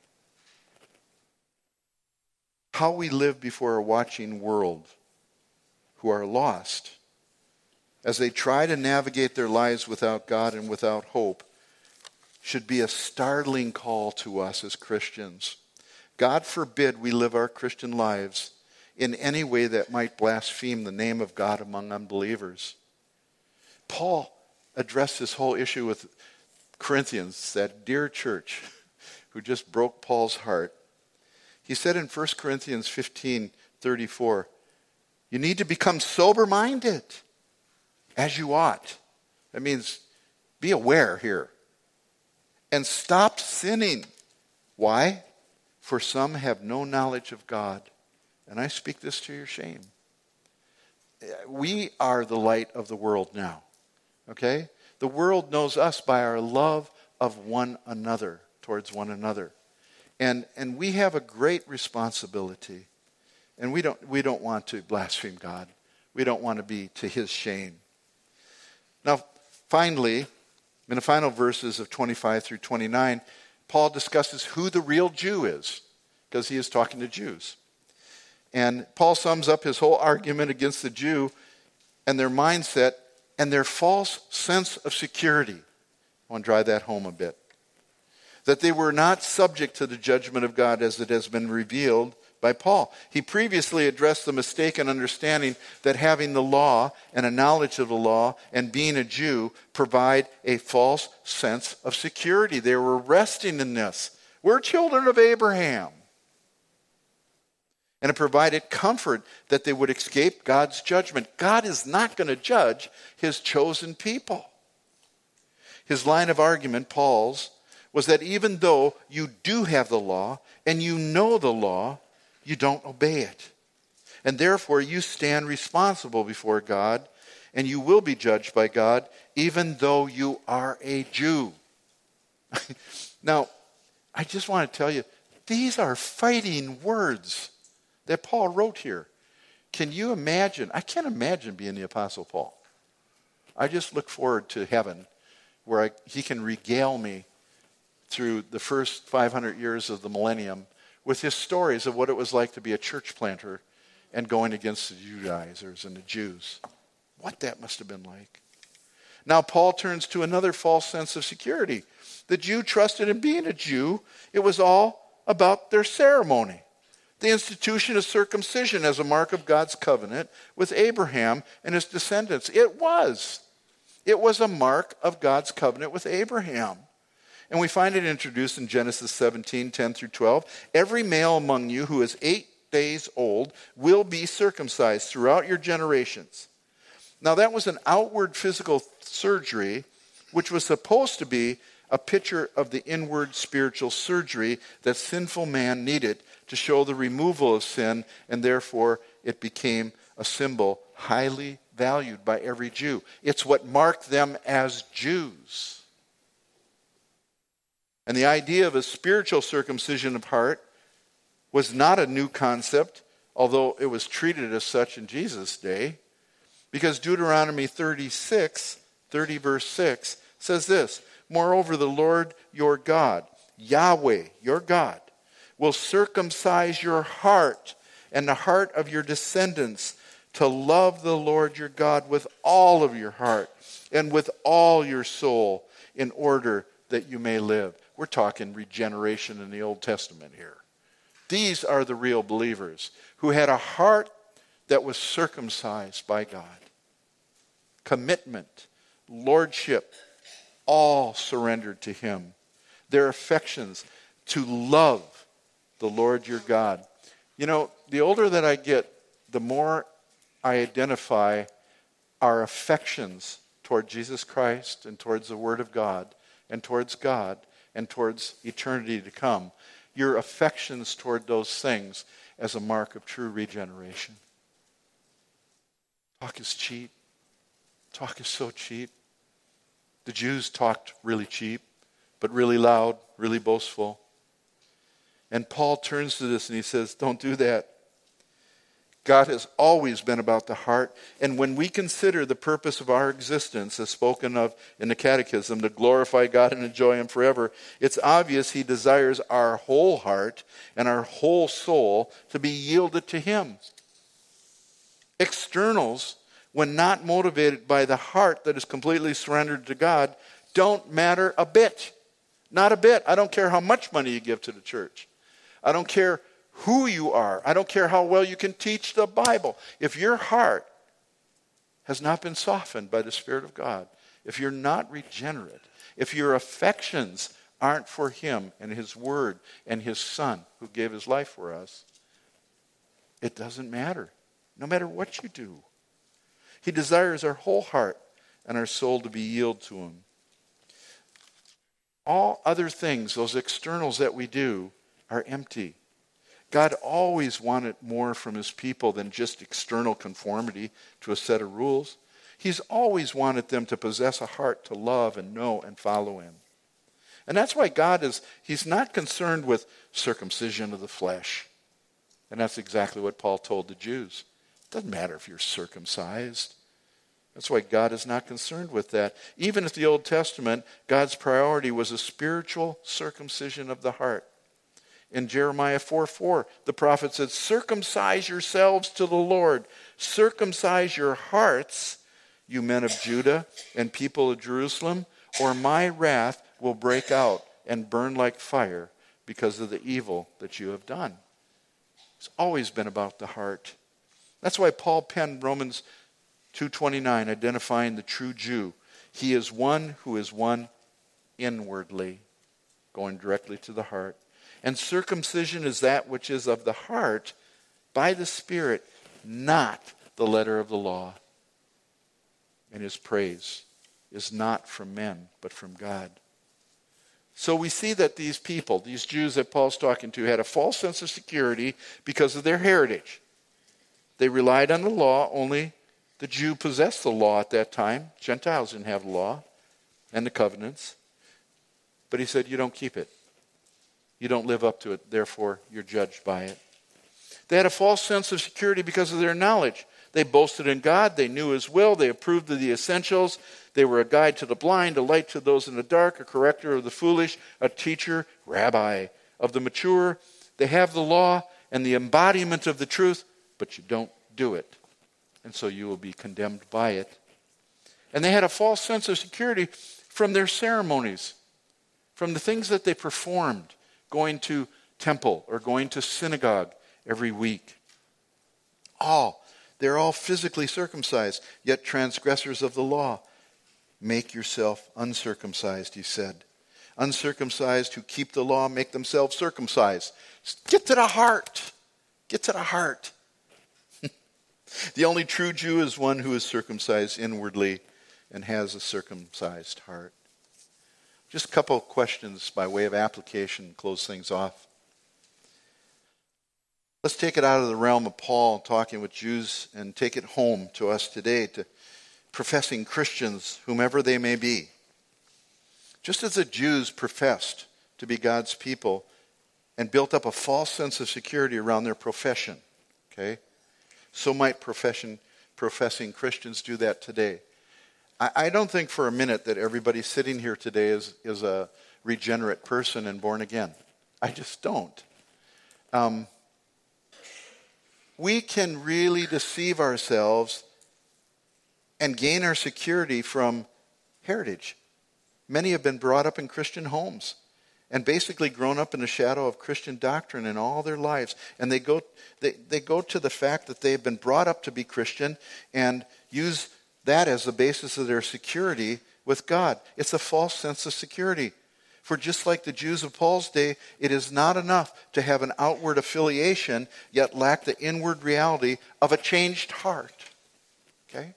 How we live before a watching world who are lost as they try to navigate their lives without God and without hope should be a startling call to us as Christians. God forbid we live our Christian lives in any way that might blaspheme the name of God among unbelievers. Paul addressed this whole issue with Corinthians, that dear church who just broke Paul's heart. He said in First Corinthians fifteen thirty-four, you need to become sober-minded, as you ought. That means be aware here. And stop sinning. Why? For some have no knowledge of God. And I speak this to your shame. We are the light of the world now. Okay? The world knows us by our love of one another, towards one another. And and we have a great responsibility. And we don't we don't want to blaspheme God. We don't want to be to His shame. Now, finally, in the final verses of twenty-five through twenty-nine, Paul discusses who the real Jew is, because he is talking to Jews. And Paul sums up his whole argument against the Jew and their mindset and their false sense of security. I want to drive that home a bit. That they were not subject to the judgment of God as it has been revealed by Paul. He previously addressed the mistaken understanding that having the law and a knowledge of the law and being a Jew provide a false sense of security. They were resting in this. We're children of Abraham. And it provided comfort that they would escape God's judgment. God is not going to judge His chosen people. His line of argument, Paul's, was that even though you do have the law and you know the law, you don't obey it. And therefore you stand responsible before God and you will be judged by God even though you are a Jew. Now, I just want to tell you, these are fighting words that Paul wrote here. Can you imagine? I can't imagine being the Apostle Paul. I just look forward to heaven where I, he can regale me through the first five hundred years of the millennium with his stories of what it was like to be a church planter and going against the Judaizers and the Jews. What that must have been like. Now Paul turns to another false sense of security. The Jew trusted in being a Jew. It was all about their ceremony. The institution of circumcision as a mark of God's covenant with Abraham and his descendants. It was. It was a mark of God's covenant with Abraham. And we find it introduced in Genesis seventeen, ten through twelve. Every male among you who is eight days old will be circumcised throughout your generations. Now that was an outward physical surgery, which was supposed to be a picture of the inward spiritual surgery that sinful man needed to show the removal of sin, and therefore it became a symbol highly valued by every Jew. It's what marked them as Jews. And the idea of a spiritual circumcision of heart was not a new concept, although it was treated as such in Jesus' day, because Deuteronomy thirty-six, thirty verse six says this, moreover, the Lord your God, Yahweh, your God, will circumcise your heart and the heart of your descendants to love the Lord your God with all of your heart and with all your soul in order that you may live. We're talking regeneration in the Old Testament here. These are the real believers who had a heart that was circumcised by God. Commitment, lordship, all surrendered to Him. Their affections to love the Lord your God. You know, the older that I get, the more I identify our affections toward Jesus Christ and towards the Word of God and towards God and towards eternity to come. Your affections toward those things as a mark of true regeneration. Talk is cheap. Talk is so cheap. The Jews talked really cheap, but really loud, really boastful. And Paul turns to this and he says, don't do that. God has always been about the heart. And when we consider the purpose of our existence, as spoken of in the Catechism, to glorify God and enjoy Him forever, it's obvious He desires our whole heart and our whole soul to be yielded to Him. Externals, when not motivated by the heart that is completely surrendered to God, don't matter a bit. Not a bit. I don't care how much money you give to the church. I don't care who you are. I don't care how well you can teach the Bible. If your heart has not been softened by the Spirit of God, if you're not regenerate, if your affections aren't for Him and His Word and His Son who gave His life for us, it doesn't matter, no matter what you do. He desires our whole heart and our soul to be yielded to Him. All other things, those externals that we do, are empty. God always wanted more from His people than just external conformity to a set of rules. He's always wanted them to possess a heart to love and know and follow Him. And that's why God is, He's not concerned with circumcision of the flesh. And that's exactly what Paul told the Jews. It doesn't matter if you're circumcised. That's why God is not concerned with that. Even in the Old Testament, God's priority was a spiritual circumcision of the heart. In Jeremiah four four, the prophet said, circumcise yourselves to the Lord. Circumcise your hearts, you men of Judah and people of Jerusalem, or my wrath will break out and burn like fire because of the evil that you have done. It's always been about the heart. That's why Paul penned Romans two twenty-nine, identifying the true Jew. He is one who is one inwardly, going directly to the heart. And circumcision is that which is of the heart by the Spirit, not the letter of the law. And His praise is not from men, but from God. So we see that these people, these Jews that Paul's talking to, had a false sense of security because of their heritage. They relied on the law. Only the Jew possessed the law at that time. Gentiles didn't have the law and the covenants. But he said, you don't keep it. You don't live up to it, therefore you're judged by it. They had a false sense of security because of their knowledge. They boasted in God, they knew His will, they approved of the essentials. They were a guide to the blind, a light to those in the dark, a corrector of the foolish, a teacher, rabbi of the mature. They have the law and the embodiment of the truth, but you don't do it. And so you will be condemned by it. And they had a false sense of security from their ceremonies, from the things that they performed. Going to temple or going to synagogue every week. All, they're all physically circumcised, yet transgressors of the law. Make yourself uncircumcised, he said. Uncircumcised who keep the law make themselves circumcised. Get to the heart. Get to the heart. The only true Jew is one who is circumcised inwardly and has a circumcised heart. Just a couple of questions by way of application, close things off. Let's take it out of the realm of Paul talking with Jews and take it home to us today, to professing Christians, whomever they may be. Just as the Jews professed to be God's people and built up a false sense of security around their profession, okay, so might profession, professing Christians do that today. I don't think for a minute that everybody sitting here today is, is a regenerate person and born again. I just don't. Um, we can really deceive ourselves and gain our security from heritage. Many have been brought up in Christian homes and basically grown up in the shadow of Christian doctrine in all their lives. And they go, they, they go to the fact that they've been brought up to be Christian and use that as the basis of their security with God. It's a false sense of security. For just like the Jews of Paul's day, it is not enough to have an outward affiliation, yet lack the inward reality of a changed heart. Okay?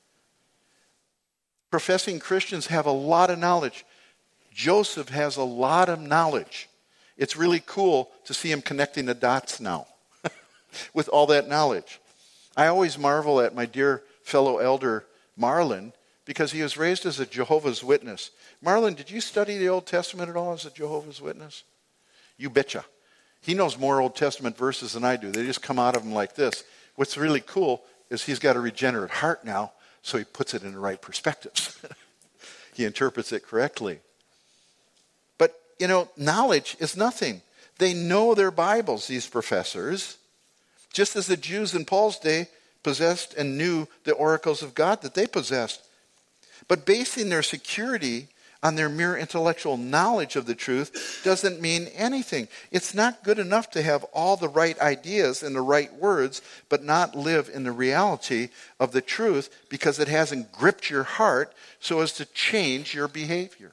Professing Christians have a lot of knowledge. Joseph has a lot of knowledge. It's really cool to see him connecting the dots now with all that knowledge. I always marvel at my dear fellow elder, Marlon, because he was raised as a Jehovah's Witness. Marlon, did you study the Old Testament at all as a Jehovah's Witness? You betcha. He knows more Old Testament verses than I do. They just come out of him like this. What's really cool is he's got a regenerate heart now, so he puts it in the right perspectives. He interprets it correctly. But, you know, knowledge is nothing. They know their Bibles, these professors, just as the Jews in Paul's day possessed and knew the oracles of God that they possessed. But basing their security on their mere intellectual knowledge of the truth doesn't mean anything. It's not good enough to have all the right ideas and the right words, but not live in the reality of the truth because it hasn't gripped your heart so as to change your behavior.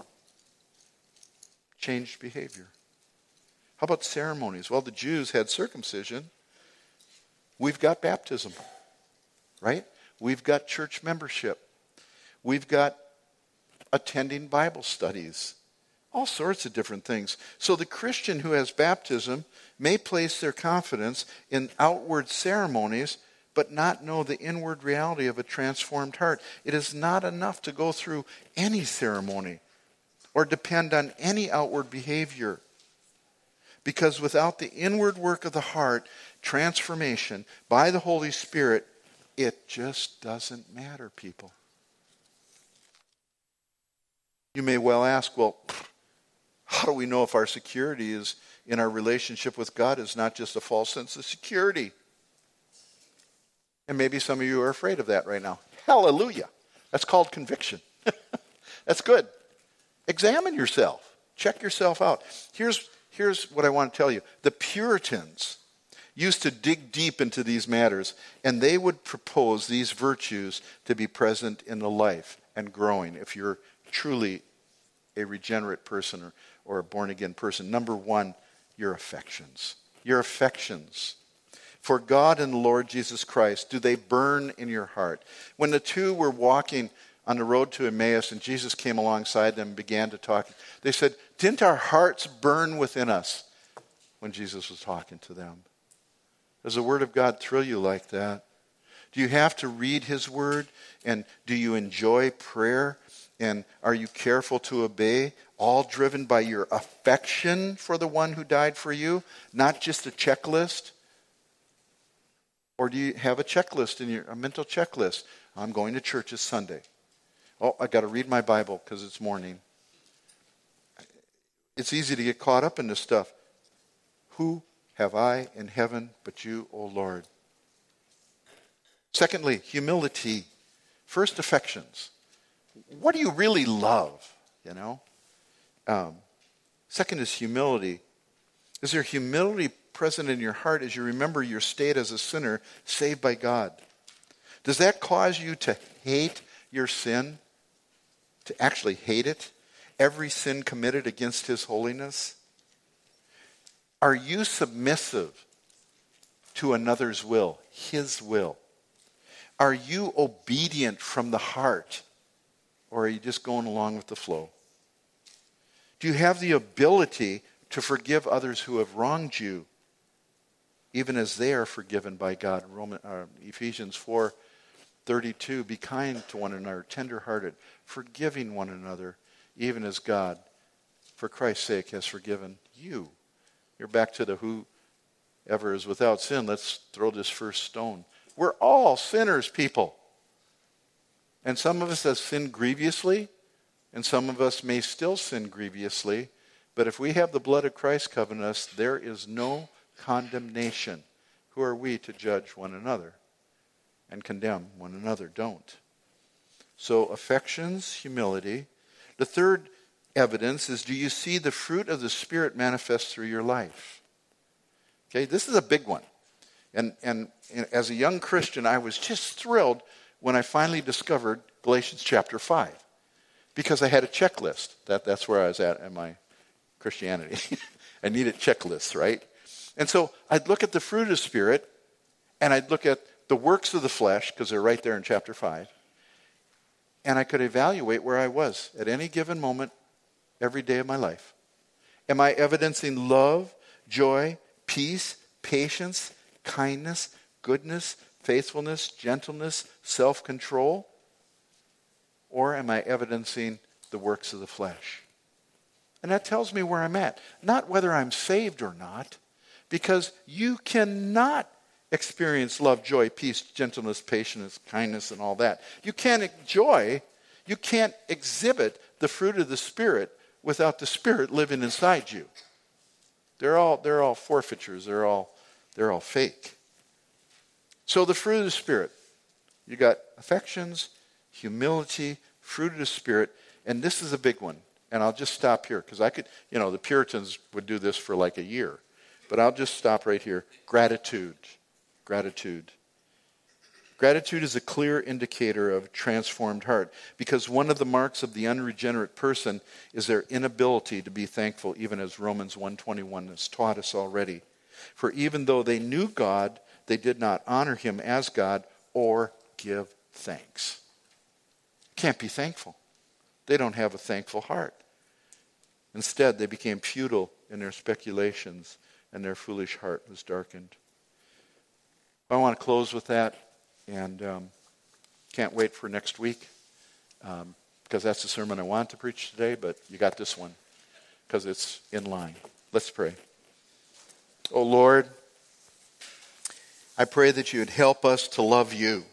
Changed behavior. How about ceremonies? Well, the Jews had circumcision. We've got baptism, right? We've got church membership. We've got attending Bible studies, all sorts of different things. So the Christian who has baptism may place their confidence in outward ceremonies, but not know the inward reality of a transformed heart. It is not enough to go through any ceremony or depend on any outward behavior. Because without the inward work of the heart, transformation by the Holy Spirit, it just doesn't matter, people. You may well ask, well, how do we know if our security is in our relationship with God is not just a false sense of security? And maybe some of you are afraid of that right now. Hallelujah. That's called conviction. That's good. Examine yourself. Check yourself out. Here's, here's what I want to tell you. The Puritans used to dig deep into these matters, and they would propose these virtues to be present in the life and growing if you're truly a regenerate person or, or a born-again person. Number one, your affections. Your affections. For God and the Lord Jesus Christ, do they burn in your heart? When the two were walking on the road to Emmaus and Jesus came alongside them and began to talk, they said, didn't our hearts burn within us when Jesus was talking to them? Does the Word of God thrill you like that? Do you have to read His Word? And do you enjoy prayer? And are you careful to obey, all driven by your affection for the one who died for you, not just a checklist? Or do you have a checklist in your a mental checklist? I'm going to church this Sunday. Oh, I got to read my Bible because it's morning. It's easy to get caught up in this stuff. Who have I in heaven but you, O Lord? Secondly, humility. First, affections. What do you really love, you know? Um, second is humility. Is there humility present in your heart as you remember your state as a sinner saved by God? Does that cause you to hate your sin? To actually hate it? Every sin committed against His holiness? Are you submissive to another's will, His will? Are you obedient from the heart? Or are you just going along with the flow? Do you have the ability to forgive others who have wronged you, even as they are forgiven by God? Roman, uh, Ephesians four thirty-two, be kind to one another, tenderhearted, forgiving one another, even as God, for Christ's sake, has forgiven you. You're back to the whoever is without sin. Let's throw this first stone. We're all sinners, people. And some of us have sinned grievously, and some of us may still sin grievously. But if we have the blood of Christ covering us, there is no condemnation. Who are we to judge one another and condemn one another? Don't. So affections, humility. The third evidence is, do you see the fruit of the Spirit manifest through your life? Okay, this is a big one. And, and, and as a young Christian, I was just thrilled when I finally discovered Galatians chapter five. because I had a checklist. That, that's where I was at in my Christianity. I needed checklists, right? And so I'd look at the fruit of the Spirit, and I'd look at the works of the flesh, because they're right there in chapter five, and I could evaluate where I was at any given moment, every day of my life. Am I evidencing love, joy, peace, patience, kindness, goodness, faithfulness, gentleness, self-control? Or am I evidencing the works of the flesh? And that tells me where I'm at. Not whether I'm saved or not, because you cannot experience love, joy, peace, gentleness, patience, kindness, and all that. You can't enjoy, you can't exhibit the fruit of the Spirit without the Spirit living inside you. They're all, they're all forfeitures. They're all, they're all fake. So the fruit of the Spirit, you got affections, humility, fruit of the Spirit, and this is a big one. And I'll just stop here because I could, you know, the Puritans would do this for like a year. But I'll just stop right here. Gratitude. Gratitude. Gratitude is a clear indicator of a transformed heart, because one of the marks of the unregenerate person is their inability to be thankful, even as Romans one twenty-one has taught us already. For even though they knew God, they did not honor him as God or give thanks. Can't be thankful. They don't have a thankful heart. Instead, they became futile in their speculations, and their foolish heart was darkened. I want to close with that, and um, can't wait for next week, um, because that's the sermon I want to preach today, but you got this one, because it's in line. Let's pray. Oh Lord, I pray that you would help us to love you.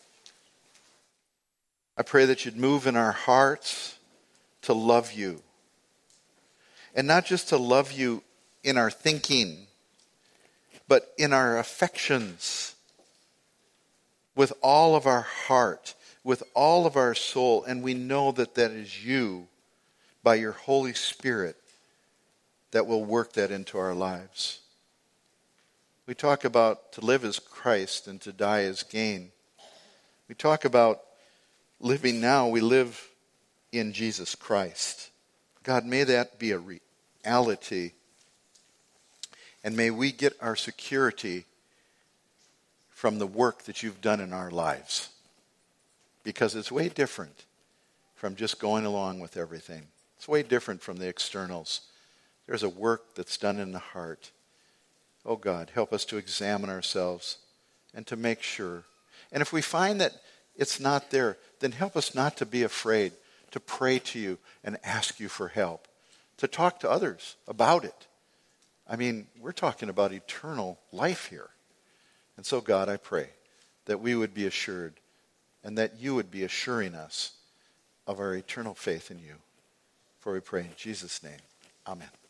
I pray that you'd move in our hearts to love you. And not just to love you in our thinking, but in our affections, with all of our heart, with all of our soul. And we know that that is you, by your Holy Spirit, that will work that into our lives. We talk about to live as Christ and to die as gain. We talk about living now, we live in Jesus Christ. God, may that be a reality. And may we get our security from the work that you've done in our lives. Because it's way different from just going along with everything. It's way different from the externals. There's a work that's done in the heart. Oh God, help us to examine ourselves and to make sure. And if we find that it's not there, then help us not to be afraid, to pray to you and ask you for help, to talk to others about it. I mean, we're talking about eternal life here. And so, God, I pray that we would be assured and that you would be assuring us of our eternal faith in you. For we pray in Jesus' name. Amen.